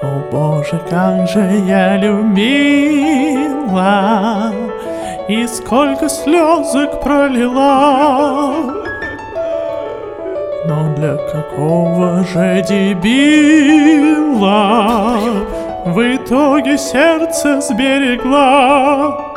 О Боже, как же я любила, и сколько слезок пролила. Но для какого же дебила в итоге сердце сберегла?